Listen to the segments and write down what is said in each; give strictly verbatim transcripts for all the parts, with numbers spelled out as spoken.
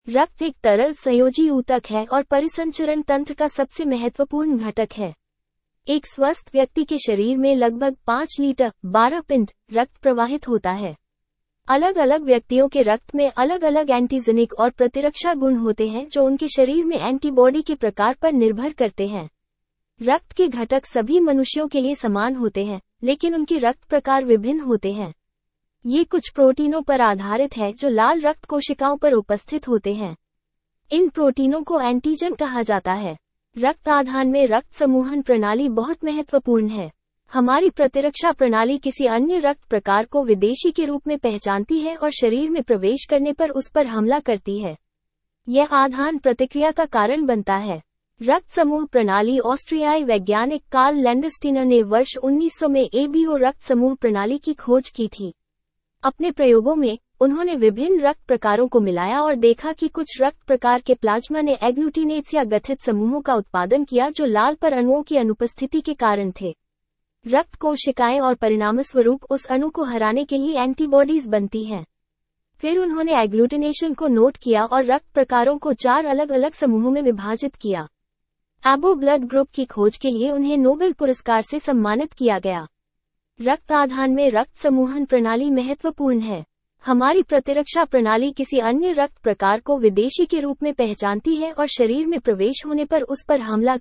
रक्त एक तरल संयोजी ऊतक है और परिसंचरण तंत्र का सबसे महत्वपूर्ण घटक है। एक स्वस्थ व्यक्ति के शरीर में लगभग पाँच लीटर बारह पिंड रक्त प्रवाहित होता है। अलग अलग व्यक्तियों के रक्त में अलग अलग एंटीजेनिक और प्रतिरक्षा गुण होते हैं जो उनके शरीर में एंटीबॉडी के प्रकार पर निर्भर करते हैं। रक्त के घटक सभी मनुष्यों के लिए समान होते हैं, लेकिन उनके रक्त प्रकार विभिन्न होते हैं। ये कुछ प्रोटीनों पर आधारित है जो लाल रक्त कोशिकाओं पर उपस्थित होते हैं। इन प्रोटीनों को एंटीजन कहा जाता है। रक्त आधान में रक्त समूहन प्रणाली बहुत महत्वपूर्ण है। हमारी प्रतिरक्षा प्रणाली किसी अन्य रक्त प्रकार को विदेशी के रूप में पहचानती है और शरीर में प्रवेश करने पर उस पर हमला करती है। यह आधान प्रतिक्रिया का कारण बनता है। रक्त समूह प्रणाली ऑस्ट्रियाई वैज्ञानिक कार्ल लैंडस्टीनर ने वर्ष उन्नीस सौ में एबीओ रक्त समूह प्रणाली की खोज की थी। अपने प्रयोगों में उन्होंने विभिन्न रक्त प्रकारों को मिलाया और देखा कि कुछ रक्त प्रकार के प्लाज्मा ने एग्लूटिनेट्स या गठित समूहों का उत्पादन किया जो लाल पर अणुओं की अनुपस्थिति के कारण थे। रक्त कोशिकाएं और परिणामस्वरूप उस अणु को हराने के लिए एंटीबॉडीज बनती हैं। फिर उन्होंने एग्लूटिनेशन को नोट किया और रक्त प्रकारों को चार अलग अलग समूहों में विभाजित किया। एबो ब्लड ग्रुप की खोज के लिए उन्हें नोबेल पुरस्कार से सम्मानित किया गया। रक्त आधान में रक्त समूहन प्रणाली महत्वपूर्ण है। हमारी प्रतिरक्षा प्रणाली किसी अन्य रक्त प्रकार को विदेशी के रूप में पहचानती है और शरीर में प्रवेश होने पर उस पर हमला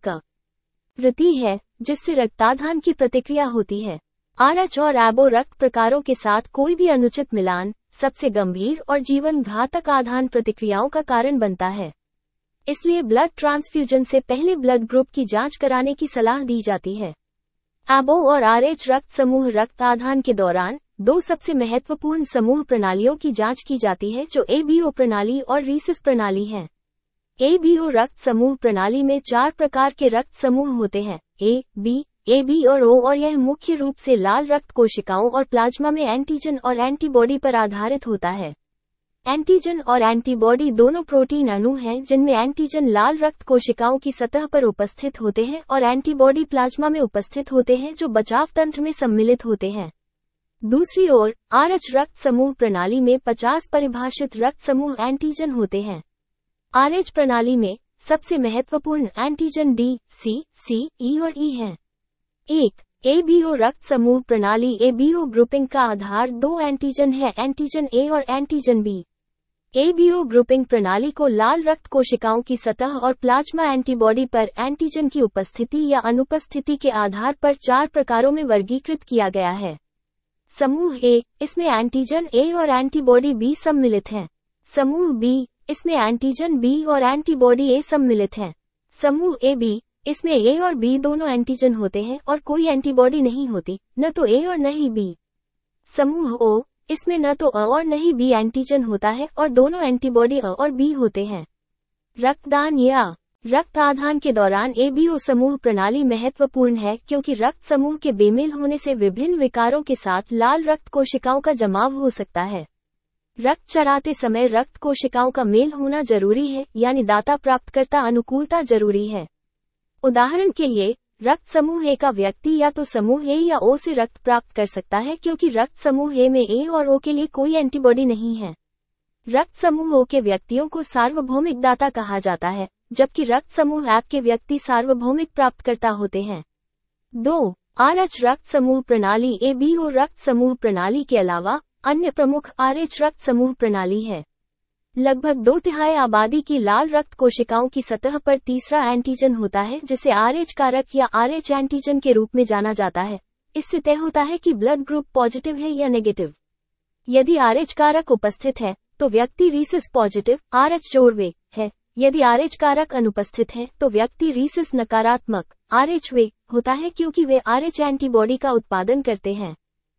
करती है, जिससे रक्ताधान की प्रतिक्रिया होती है। आरएच और एबो रक्त प्रकारों के साथ कोई भी अनुचित मिलान सबसे गंभीर और जीवन घातक आधान प्रतिक्रियाओं का कारण बनता है। इसलिए ब्लड ट्रांसफ्यूजन से पहले ब्लड ग्रुप की जांच कराने की सलाह दी जाती है। एबो और आरएच रक्त समूह रक्त आधान के दौरान दो सबसे महत्वपूर्ण समूह प्रणालियों की जांच की जाती है जो एबीओ प्रणाली और रीसिस प्रणाली है। एबीओ रक्त समूह प्रणाली में चार प्रकार के रक्त समूह होते हैं, ए, बी, ए बी और ओ, और यह मुख्य रूप से लाल रक्त कोशिकाओं और प्लाज्मा में एंटीजन और एंटीबॉडी पर आधारित होता है। एंटीजन और एंटीबॉडी दोनों प्रोटीन अणु हैं जिनमें एंटीजन लाल रक्त कोशिकाओं की सतह पर उपस्थित होते हैं और एंटीबॉडी प्लाज्मा में उपस्थित होते हैं जो बचाव तंत्र में सम्मिलित होते हैं। दूसरी ओर आरएच रक्त समूह प्रणाली में पचास परिभाषित रक्त समूह एंटीजन होते हैं। आरएच प्रणाली में सबसे महत्वपूर्ण एंटीजन डी, सी, सी, ई और ई हैं। एक एबीओ रक्त समूह प्रणाली एबीओ ग्रुपिंग का आधार दो एंटीजन है, एंटीजन ए और एंटीजन बी। एबीओ ग्रुपिंग प्रणाली को लाल रक्त कोशिकाओं की सतह और प्लाज्मा एंटीबॉडी पर एंटीजन की उपस्थिति या अनुपस्थिति के आधार पर चार प्रकारों में वर्गीकृत किया गया है। समूह ए, इसमें एंटीजन ए और एंटीबॉडी बी सम्मिलित हैं। समूह बी, इसमें एंटीजन बी और एंटीबॉडी ए सम्मिलित हैं। समूह ए बी, इसमें ए और बी दोनों एंटीजन होते हैं और कोई एंटीबॉडी नहीं होती, न तो ए और न ही बी। समूह ओ, इसमें न तो अ और न ही बी एंटीजन होता है और दोनों एंटीबॉडी अ और बी होते हैं। रक्तदान या रक्त आधान के दौरान एबीओ समूह प्रणाली महत्वपूर्ण है क्योंकि रक्त समूह के बेमेल होने से विभिन्न विकारों के साथ लाल रक्त कोशिकाओं का जमाव हो सकता है। रक्त चढ़ाते समय रक्त कोशिकाओं का मेल होना जरूरी है, यानी दाता प्राप्तकर्ता अनुकूलता जरूरी है। उदाहरण के लिए रक्त समूह ए का व्यक्ति या तो समूह ए या ओ से रक्त प्राप्त कर सकता है क्योंकि रक्त समूह ए में ए और ओ के लिए कोई एंटीबॉडी नहीं है। रक्त समूह ओ के व्यक्तियों को सार्वभौमिक दाता कहा जाता है, जबकि रक्त समूह एब के व्यक्ति सार्वभौमिक प्राप्तकर्ता होते हैं। दो आरएच रक्त समूह प्रणाली एबीओ रक्त समूह प्रणाली के अलावा अन्य प्रमुख आरएच रक्त समूह प्रणाली है। लगभग दो तिहाई आबादी की लाल रक्त कोशिकाओं की सतह पर तीसरा एंटीजन होता है जिसे आरएच कारक या आरएच एंटीजन के रूप में जाना जाता है। इससे तय होता है कि ब्लड ग्रुप पॉजिटिव है या नेगेटिव। यदि आरएच कारक उपस्थित है तो व्यक्ति रीसिस पॉजिटिव आरएच जोड़वे है। यदि आरएच कारक अनुपस्थित है तो व्यक्ति रीसिस नकारात्मक आरएच वे होता है क्योंकि वे आरएच एंटीबॉडी का उत्पादन करते हैं।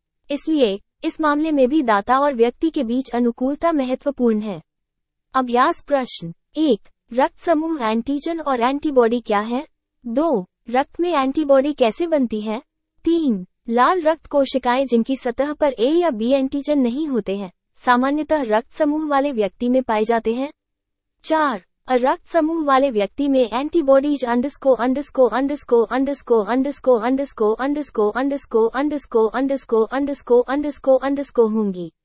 इसलिए इस मामले में भी दाता और व्यक्ति के बीच अनुकूलता महत्वपूर्ण है। अभ्यास प्रश्न एक, रक्त समूह एंटीजन और एंटीबॉडी क्या है? दो, रक्त में एंटीबॉडी कैसे बनती है? तीन, लाल रक्त कोशिकाएं जिनकी सतह पर ए या बी एंटीजन नहीं होते हैं, सामान्यतः रक्त समूह वाले व्यक्ति में पाए जाते हैं। चार, रक्त समूह वाले व्यक्ति में एंटीबॉडीज अंडरस्को अंडरस्को अंडरस्को अंडरस्को अंडरस्को अंडरस्को अंडरस्को अंडरस्को अंडरस्को अंडरस्को अंडरस्को अंडरस्को अंडरस्को होंगी।